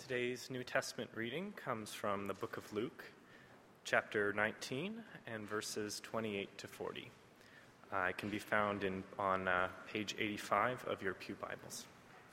Today's New Testament reading comes from the book of Luke, chapter 19, and verses 28 to 40. It can be found on page 85 of your pew Bibles.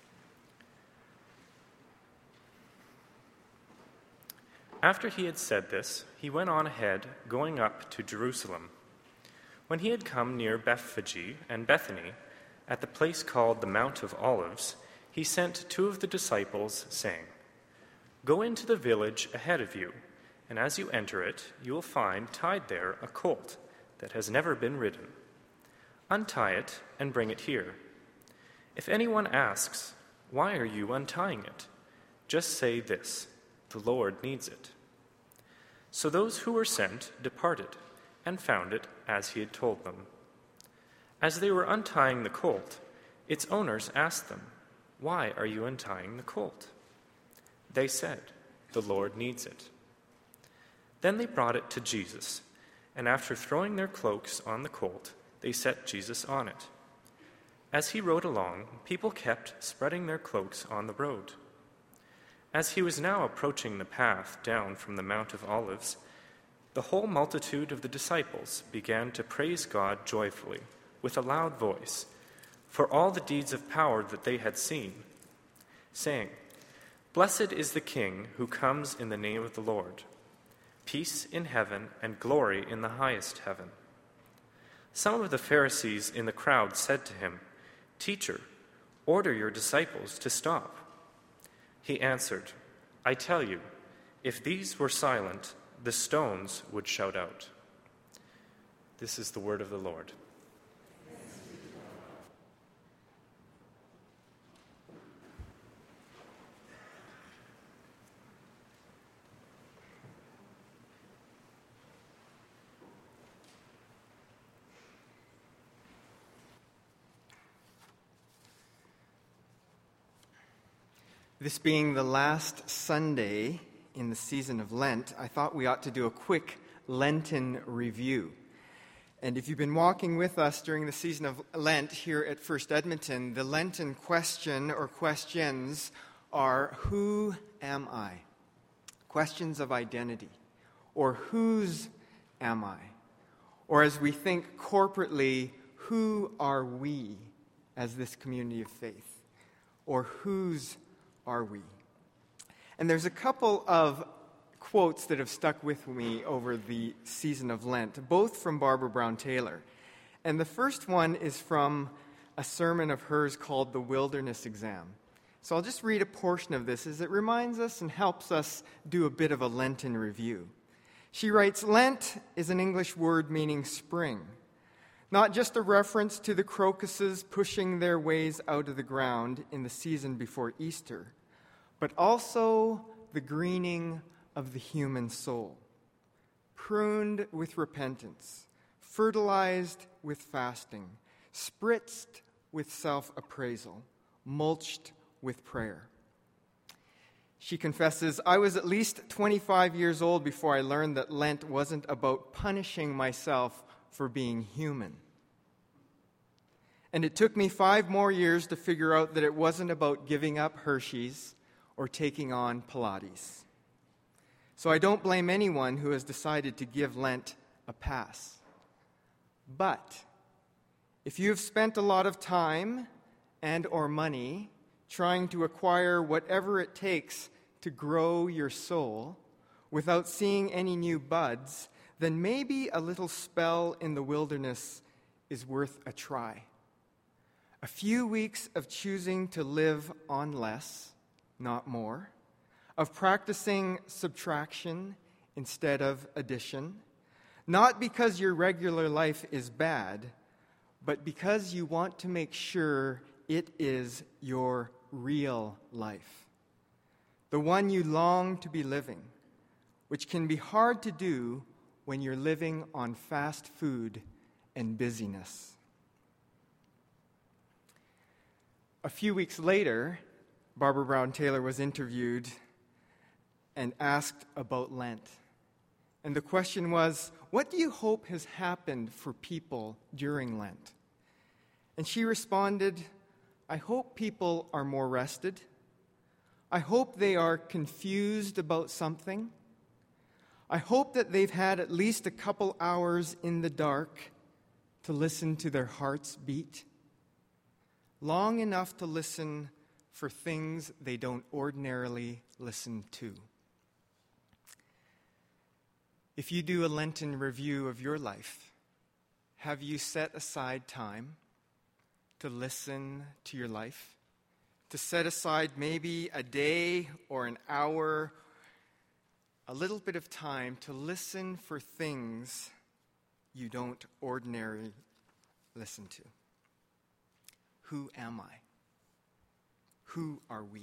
After he had said this, he went on ahead, going up to Jerusalem. When he had come near Bethphage and Bethany, at the place called the Mount of Olives, he sent two of the disciples, saying, "Go into the village ahead of you, and as you enter it, you will find tied there a colt that has never been ridden. Untie it and bring it here. If anyone asks, 'Why are you untying it?' just say this, 'The Lord needs it.'" So those who were sent departed and found it as he had told them. As they were untying the colt, its owners asked them, "Why are you untying the colt?" They said, "The Lord needs it." Then they brought it to Jesus, and after throwing their cloaks on the colt, they set Jesus on it. As he rode along, people kept spreading their cloaks on the road. As he was now approaching the path down from the Mount of Olives, the whole multitude of the disciples began to praise God joyfully, with a loud voice, for all the deeds of power that they had seen, saying, "Blessed is the King who comes in the name of the Lord. Peace in heaven and glory in the highest heaven." Some of the Pharisees in the crowd said to him, "Teacher, order your disciples to stop." He answered, "I tell you, if these were silent, the stones would shout out." This is the word of the Lord. This being the last Sunday in the season of Lent, I thought we ought to do a quick Lenten review. And if you've been walking with us during the season of Lent here at First Edmonton, the Lenten question or questions are, who am I? Questions of identity. Or whose am I? Or as we think corporately, who are we as this community of faith? Or whose are we? And there's a couple of quotes that have stuck with me over the season of Lent, both from Barbara Brown Taylor. And the first one is from a sermon of hers called The Wilderness Exam. So I'll just read a portion of this as it reminds us and helps us do a bit of a Lenten review. She writes, "Lent is an English word meaning spring, not just a reference to the crocuses pushing their ways out of the ground in the season before Easter, but also the greening of the human soul, pruned with repentance, fertilized with fasting, spritzed with self-appraisal, mulched with prayer." She confesses, "I was at least 25 years old before I learned that Lent wasn't about punishing myself for being human. And it took me 5 more years to figure out that it wasn't about giving up Hershey's or taking on Pilates. So I don't blame anyone who has decided to give Lent a pass. But if you have spent a lot of time and or money trying to acquire whatever it takes to grow your soul without seeing any new buds, then maybe a little spell in the wilderness is worth a try. A few weeks of choosing to live on less, not more, of practicing subtraction instead of addition, not because your regular life is bad, but because you want to make sure it is your real life, the one you long to be living, which can be hard to do when you're living on fast food and busyness." A few weeks later, Barbara Brown Taylor was interviewed and asked about Lent. And the question was, what do you hope has happened for people during Lent? And she responded, "I hope people are more rested. I hope they are confused about something. I hope that they've had at least a couple hours in the dark to listen to their hearts beat, long enough to listen for things they don't ordinarily listen to. If you do a Lenten review of your life, have you set aside time to listen to your life? To set aside maybe a day or an hour, a little bit of time to listen for things you don't ordinarily listen to? Who am I? Who are we?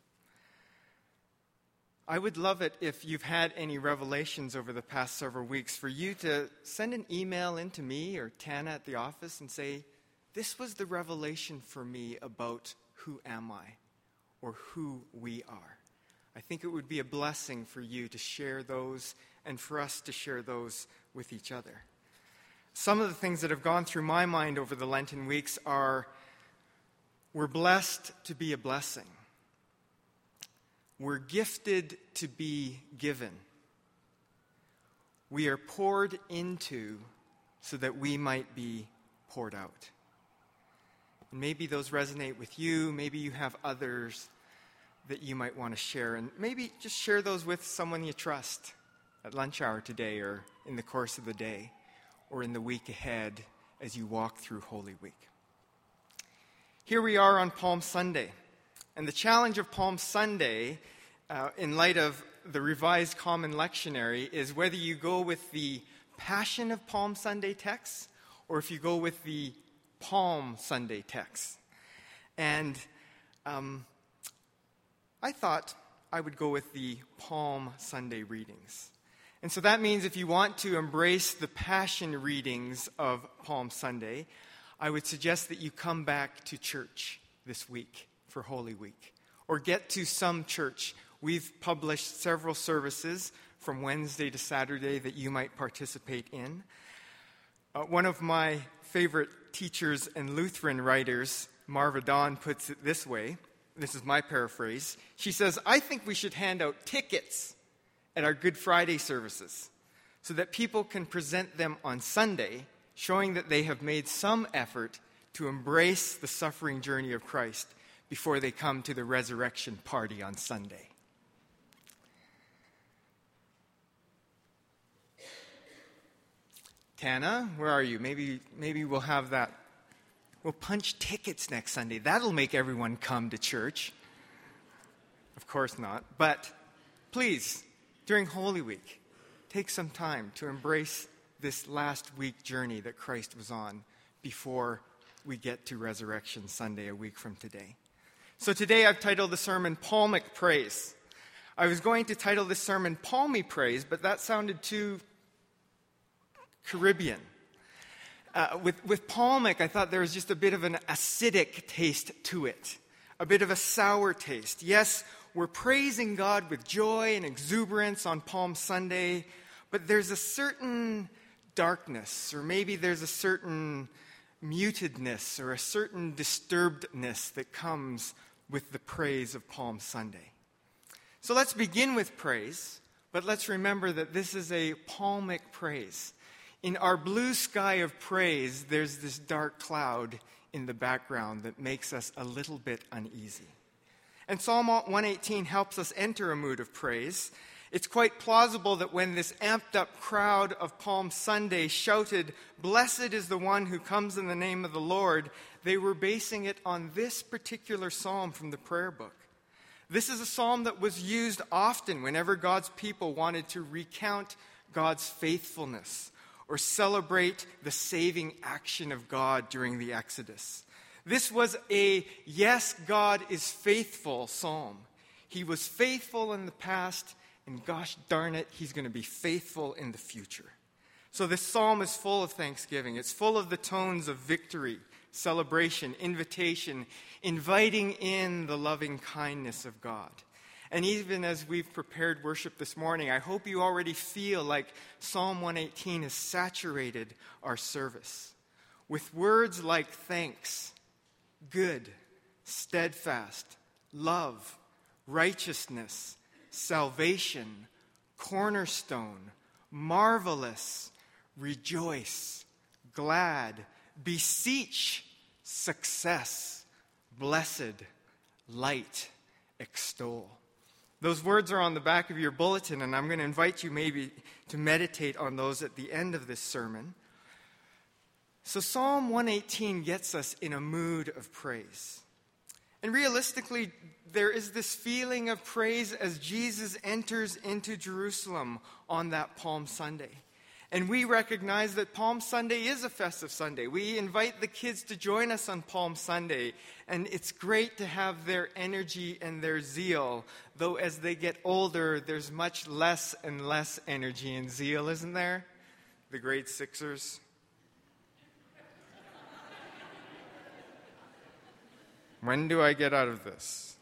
I would love it if you've had any revelations over the past several weeks for you to send an email in to me or Tana at the office and say, this was the revelation for me about who am I or who we are. I think it would be a blessing for you to share those and for us to share those with each other. Some of the things that have gone through my mind over the Lenten weeks are, we're blessed to be a blessing. We're gifted to be given. We are poured into so that we might be poured out. And maybe those resonate with you. Maybe you have others that you might want to share. And maybe just share those with someone you trust at lunch hour today or in the course of the day or in the week ahead as you walk through Holy Week. Here we are on Palm Sunday. And the challenge of Palm Sunday, in light of the Revised Common Lectionary, is whether you go with the Passion of Palm Sunday text or if you go with the Palm Sunday text. And I thought I would go with the Palm Sunday readings. And so that means if you want to embrace the Passion readings of Palm Sunday, I would suggest that you come back to church this week for Holy Week, or get to some church. We've published several services from Wednesday to Saturday that you might participate in. One of my favorite teachers and Lutheran writers, Marva Dawn, puts it this way. This is my paraphrase. She says, I think we should hand out tickets at our Good Friday services so that people can present them on Sunday, showing that they have made some effort to embrace the suffering journey of Christ before they come to the resurrection party on Sunday. Tana, where are you? Maybe we'll have that. We'll punch tickets next Sunday. That'll make everyone come to church. Of course not. But please, during Holy Week, take some time to embrace this last week journey that Christ was on before we get to Resurrection Sunday a week from today. So today I've titled the sermon Palmic Praise. I was going to title this sermon Palmy Praise, but that sounded too Caribbean. With palmic, I thought there was just a bit of an acidic taste to it, a bit of a sour taste. Yes, we're praising God with joy and exuberance on Palm Sunday, but there's a certain darkness, or maybe there's a certain mutedness or a certain disturbedness that comes with the praise of Palm Sunday. So let's begin with praise, but let's remember that this is a palmic praise. In our blue sky of praise, there's this dark cloud in the background that makes us a little bit uneasy. And Psalm 118 helps us enter a mood of praise. It's quite plausible that when this amped up crowd of Palm Sunday shouted, "Blessed is the one who comes in the name of the Lord," they were basing it on this particular psalm from the prayer book. This is a psalm that was used often whenever God's people wanted to recount God's faithfulness or celebrate the saving action of God during the Exodus. This was a yes, God is faithful psalm. He was faithful in the past, and gosh darn it, he's going to be faithful in the future. So this psalm is full of thanksgiving. It's full of the tones of victory, celebration, invitation, inviting in the loving kindness of God. And even as we've prepared worship this morning, I hope you already feel like Psalm 118 has saturated our service with words like thanks, good, steadfast, love, righteousness, salvation, cornerstone, marvelous, rejoice, glad, beseech, success, blessed, light, extol. Those words are on the back of your bulletin, and I'm going to invite you maybe to meditate on those at the end of this sermon. So Psalm 118 gets us in a mood of praise. And realistically, there is this feeling of praise as Jesus enters into Jerusalem on that Palm Sunday. And we recognize that Palm Sunday is a festive Sunday. We invite the kids to join us on Palm Sunday, and it's great to have their energy and their zeal. Though as they get older, there's much less and less energy and zeal, isn't there? The grade sixers. When do I get out of this?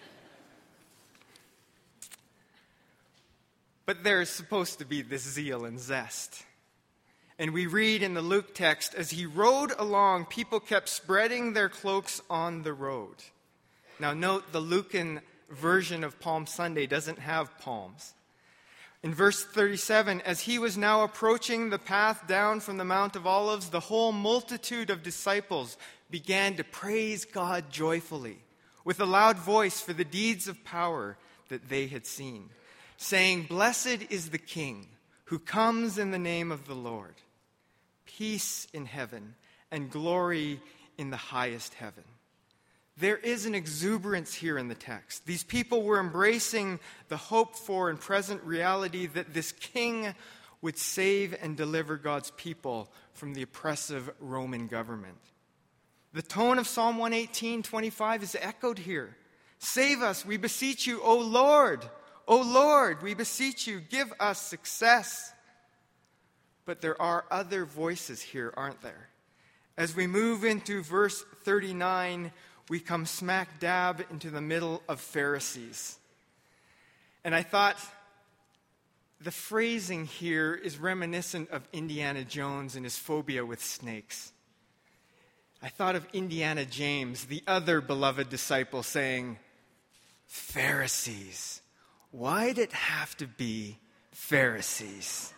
But there is supposed to be this zeal and zest. And we read in the Luke text, as he rode along, people kept spreading their cloaks on the road. Now note, the Lucan version of Palm Sunday doesn't have palms. In verse 37, as he was now approaching the path down from the Mount of Olives, the whole multitude of disciples began to praise God joyfully with a loud voice for the deeds of power that they had seen, saying, "Blessed is the King who comes in the name of the Lord. Peace in heaven and glory in the highest heaven." There is an exuberance here in the text. These people were embracing the hoped for and present reality that this king would save and deliver God's people from the oppressive Roman government. The tone of Psalm 118:25 is echoed here. Save us, we beseech you, O Lord. O Lord, we beseech you, give us success. But there are other voices here, aren't there? As we move into verse 39, we come smack dab into the middle of Pharisees. And I thought the phrasing here is reminiscent of Indiana Jones and his phobia with snakes. I thought of Indiana James, the other beloved disciple, saying, "Pharisees, why'd it have to be Pharisees?"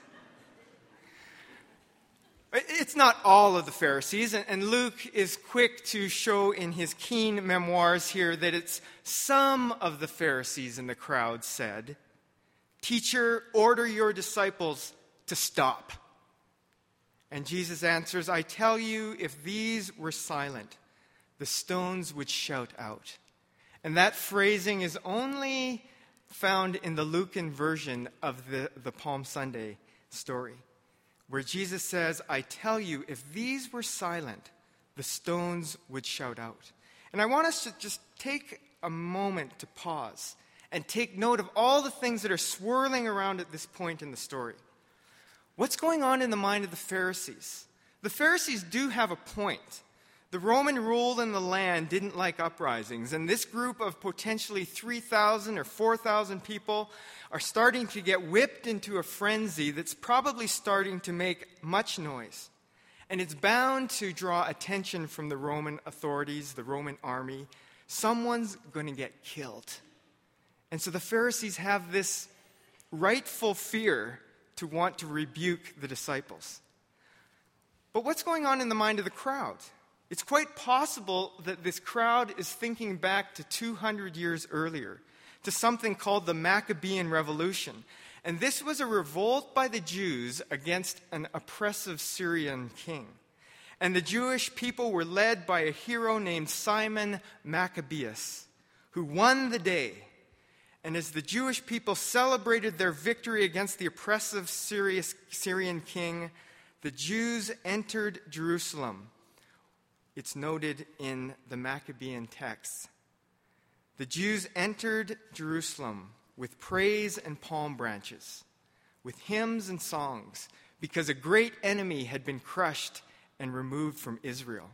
It's not all of the Pharisees, and Luke is quick to show in his keen memoirs here that it's some of the Pharisees in the crowd said, "Teacher, order your disciples to stop." And Jesus answers, "I tell you, if these were silent, the stones would shout out." And that phrasing is only found in the Lucan version of the Palm Sunday story, where Jesus says, "I tell you, if these were silent, the stones would shout out." And I want us to just take a moment to pause and take note of all the things that are swirling around at this point in the story. What's going on in the mind of the Pharisees? The Pharisees do have a point. The Roman rule in the land didn't like uprisings, and this group of potentially 3,000 or 4,000 people are starting to get whipped into a frenzy that's probably starting to make much noise. And it's bound to draw attention from the Roman authorities, the Roman army. Someone's going to get killed. And so the Pharisees have this rightful fear to want to rebuke the disciples. But what's going on in the mind of the crowd? It's quite possible that this crowd is thinking back to 200 years earlier, to something called the Maccabean Revolution. And this was a revolt by the Jews against an oppressive Syrian king. And the Jewish people were led by a hero named Simon Maccabeus, who won the day. And as the Jewish people celebrated their victory against the oppressive Syrian king, the Jews entered Jerusalem. It's noted in the Maccabean texts. The Jews entered Jerusalem with praise and palm branches, with hymns and songs, because a great enemy had been crushed and removed from Israel.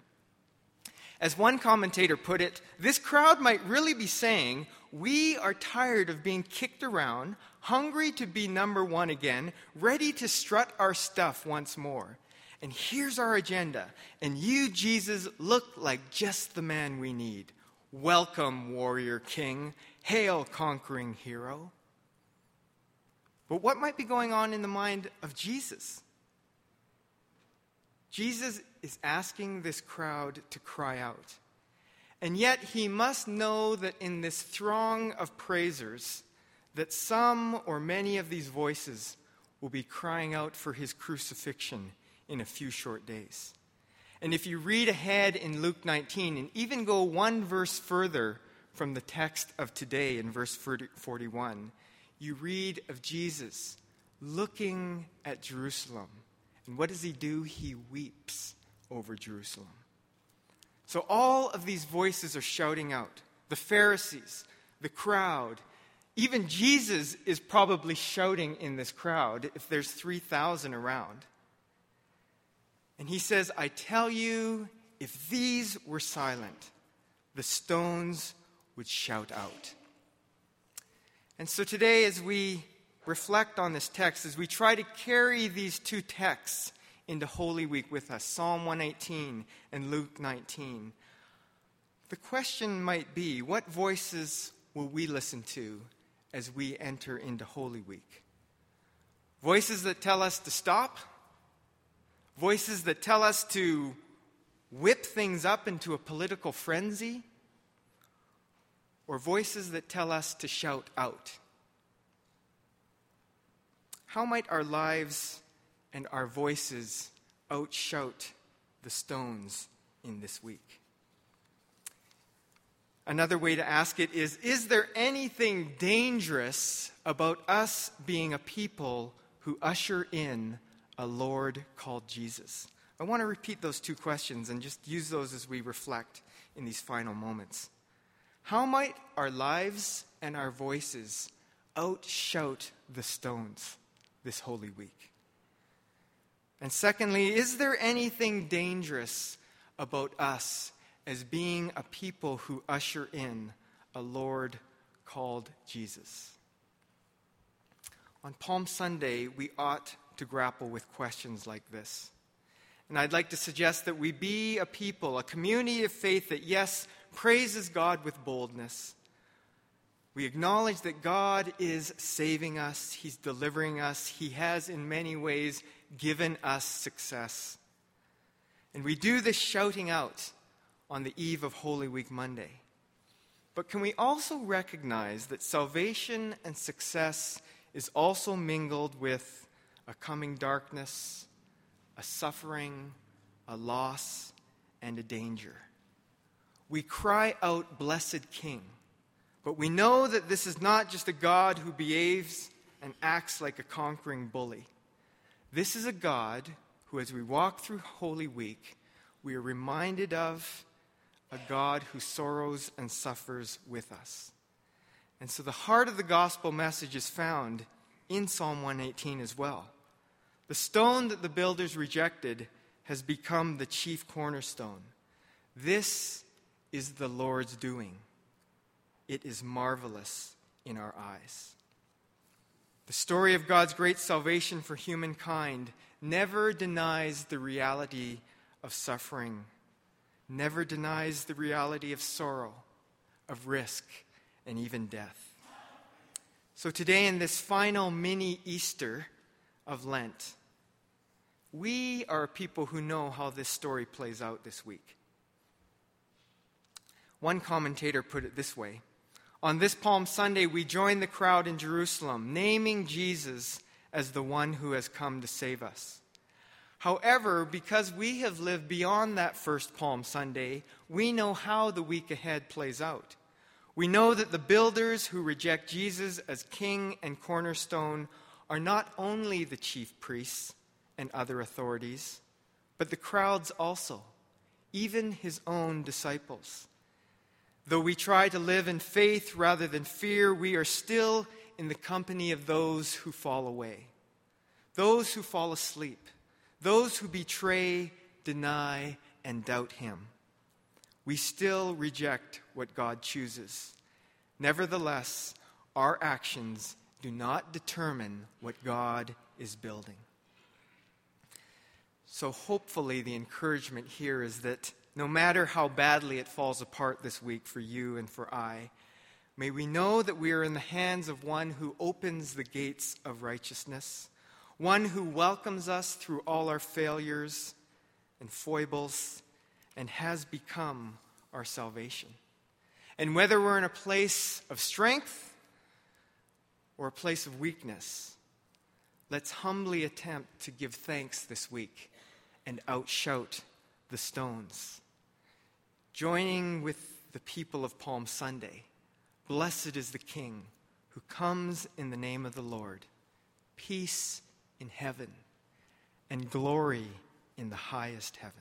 As one commentator put it, this crowd might really be saying, "We are tired of being kicked around, hungry to be number one again, ready to strut our stuff once more. And here's our agenda. And you, Jesus, look like just the man we need. Welcome, warrior king. "Hail, conquering hero." But what might be going on in the mind of Jesus? Jesus is asking this crowd to cry out. And yet he must know that in this throng of praisers, that some or many of these voices will be crying out for his crucifixion in a few short days. And if you read ahead in Luke 19 and even go one verse further from the text of today in verse 41, you read of Jesus looking at Jerusalem. And what does he do? He weeps over Jerusalem. So all of these voices are shouting out. The Pharisees, the crowd, even Jesus is probably shouting in this crowd if there's 3,000 around. And he says, "I tell you, if these were silent, the stones would shout out." And so today, as we reflect on this text, as we try to carry these two texts into Holy Week with us, Psalm 118 and Luke 19, the question might be, what voices will we listen to as we enter into Holy Week? Voices that tell us to stop? Voices that tell us to whip things up into a political frenzy? Or voices that tell us to shout out? How might our lives and our voices outshout the stones in this week? Another way to ask it is there anything dangerous about us being a people who usher in a Lord called Jesus? I want to repeat those two questions and just use those as we reflect in these final moments. How might our lives and our voices outshout the stones this Holy Week? And secondly, is there anything dangerous about us as being a people who usher in a Lord called Jesus? On Palm Sunday, we ought to grapple with questions like this. And I'd like to suggest that we be a people, a community of faith that, yes, praises God with boldness. We acknowledge that God is saving us. He's delivering us. He has, in many ways, given us success. And we do this shouting out on the eve of Holy Week Monday. But can we also recognize that salvation and success is also mingled with a coming darkness, a suffering, a loss, and a danger? We cry out, "Blessed King," but we know that this is not just a God who behaves and acts like a conquering bully. This is a God who, as we walk through Holy Week, we are reminded of a God who sorrows and suffers with us. And so the heart of the gospel message is found in Psalm 118 as well. The stone that the builders rejected has become the chief cornerstone. This is the Lord's doing. It is marvelous in our eyes. The story of God's great salvation for humankind never denies the reality of suffering, never denies the reality of sorrow, of risk, and even death. So today, in this final mini Easter of Lent, we are people who know how this story plays out this week. One commentator put it this way: on this Palm Sunday, we join the crowd in Jerusalem, naming Jesus as the one who has come to save us. However, because we have lived beyond that first Palm Sunday, we know how the week ahead plays out. We know that the builders who reject Jesus as king and cornerstone are not only the chief priests and other authorities, but the crowds also, even his own disciples. Though we try to live in faith rather than fear, we are still in the company of those who fall away, those who fall asleep, those who betray, deny, and doubt him. We still reject what God chooses. Nevertheless, our actions do not determine what God is building. So hopefully the encouragement here is that no matter how badly it falls apart this week for you and for I, May we know that we are in the hands of one who opens the gates of righteousness, one who welcomes us through all our failures and foibles and has become our salvation. And whether we're in a place of strength or a place of weakness, let's humbly attempt to give thanks this week and outshout the stones. Joining with the people of Palm Sunday, blessed is the King who comes in the name of the Lord. Peace in heaven and glory in the highest heaven.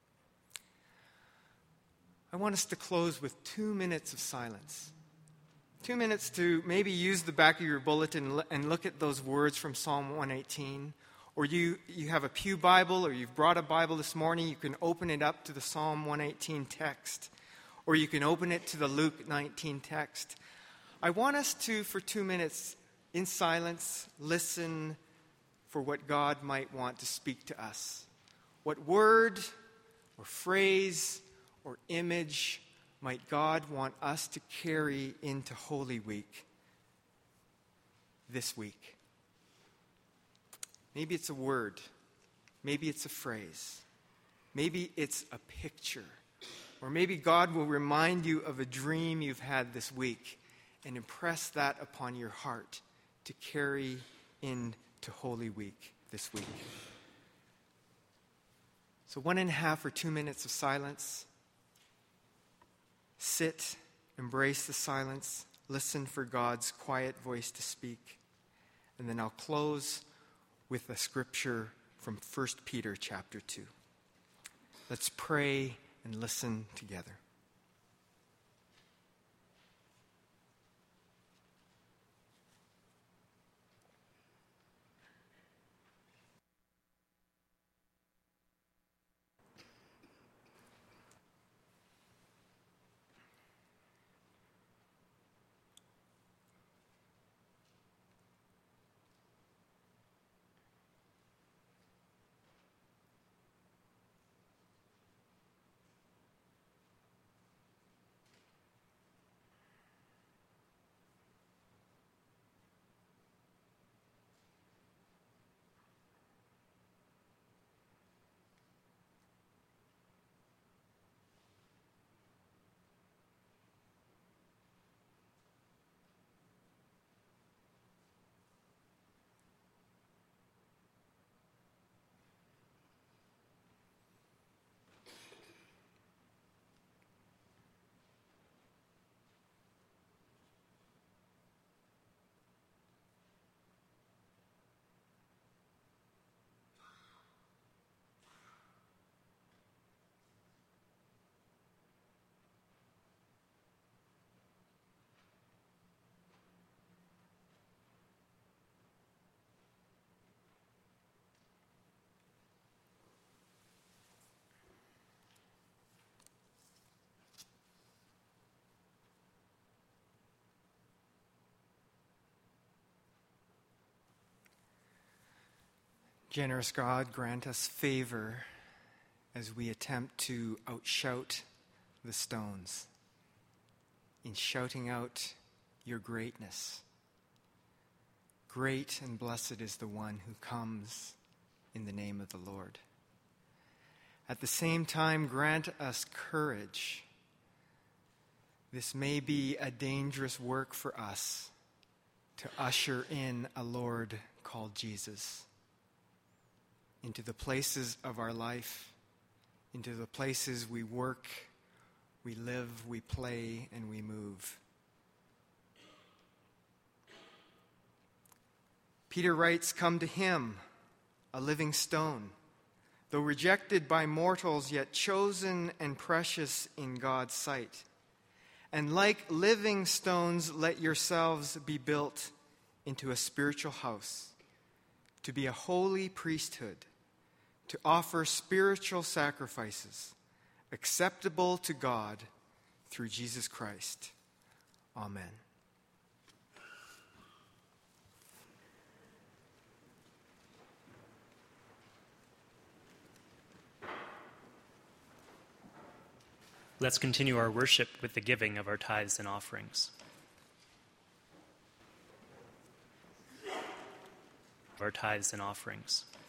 I want us to close with 2 minutes of silence. 2 minutes to maybe use the back of your bulletin and look at those words from Psalm 118. Or you have a pew Bible, or you've brought a Bible this morning, you can open it up to the Psalm 118 text. Or you can open it to the Luke 19 text. I want us to, for 2 minutes, in silence, listen for what God might want to speak to us. What word or phrase or image might God want us to carry into Holy Week this week? Maybe it's a word. Maybe it's a phrase. Maybe it's a picture. Or maybe God will remind you of a dream you've had this week and impress that upon your heart to carry into Holy Week this week. So 1.5 or 2 minutes of silence. Sit, embrace the silence, listen for God's quiet voice to speak. And then I'll close with a scripture from 1 Peter chapter 2. Let's pray and listen together. Generous God, grant us favor as we attempt to outshout the stones in shouting out your greatness. Great and blessed is the one who comes in the name of the Lord. At the same time, grant us courage. This may be a dangerous work for us to usher in a Lord called Jesus into the places of our life, into the places we work, we live, we play, and we move. Peter writes, "Come to him, a living stone, though rejected by mortals, yet chosen and precious in God's sight. And like living stones, let yourselves be built into a spiritual house, to be a holy priesthood, to offer spiritual sacrifices acceptable to God through Jesus Christ." Amen. Let's continue our worship with the giving of our tithes and offerings. our tithes and offerings.